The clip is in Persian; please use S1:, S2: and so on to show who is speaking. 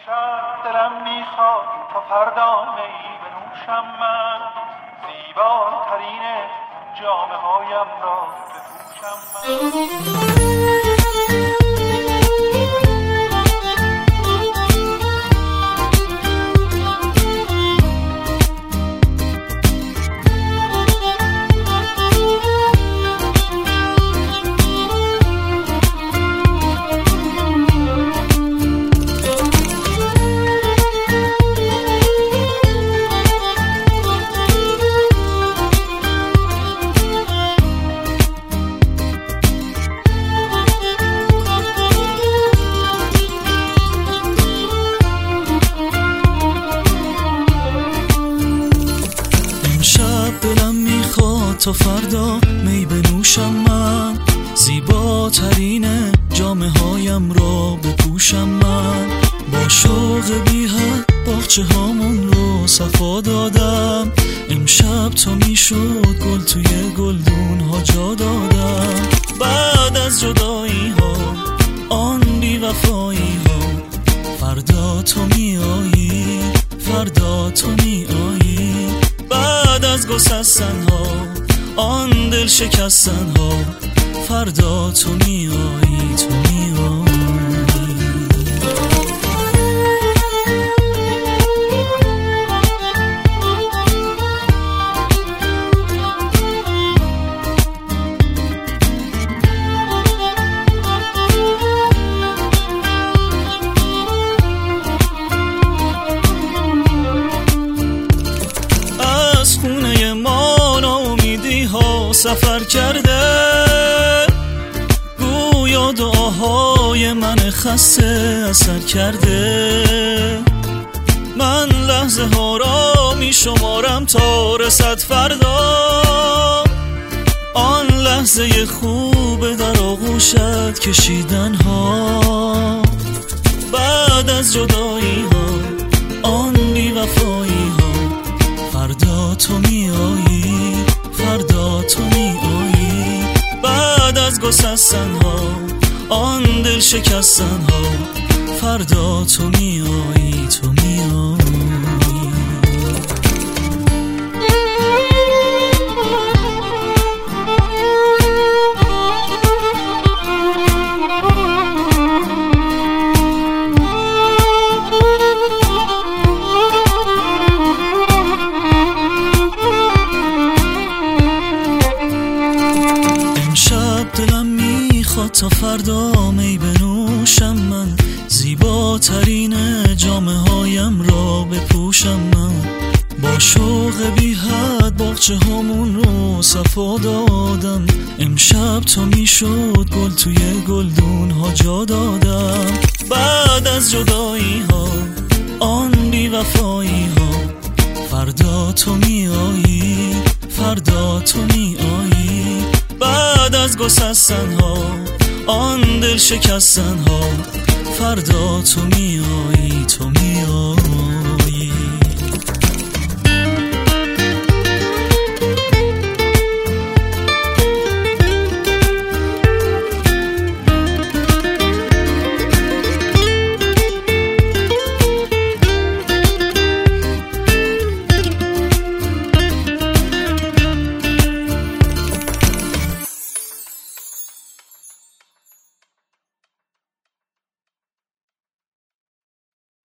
S1: امشب دلم میخواد تا فردا می بنوشم من، زیباترین جامه هایم را بپوشم من.
S2: دلم میخواد تا فردا می بنوشم من، زیباترین جامه هایم را بپوشم من. با شوق بی حد باغچه هامون رو صفا دادم، امشب تا میشد گل توی گلدون ها جا دادم. بعد از جدایی ها آن بی وفایی ها، فردا تو میایی، فردا تو میایی. بعد از گسستن ها آن دل شکستن ها، فردا تو میایی، تو میایی. خونه ما ناامیدی ها سفر کرده، گویا دعاهای من خسته اثر کرده. من لحظه ها را می شمارم تا رسد فردا، آن لحظه خوب در آغوشت کشیدن ها. بعد از جدایی ها آن بی وفایی ها، فردا تو میایی، فردا تو میایی. بعد از گسستن ها آن دل شکستن ها، فردا تو میایی، تو میایی. دلم میخواد تا فردا می بنوشم من، زیباترین جامه هایم را بپوشم من. با شوق بی حد باغچه هامون رو صفا دادم، امشب تا میشد گل توی گلدون ها جا دادم. بعد از جدایی ها آن بی وفایی ها، فردا تو میایی، فردا تو میایی. بعد از گسستن ها آن دل شکستن ها، فردا تو میایی، تو میایی.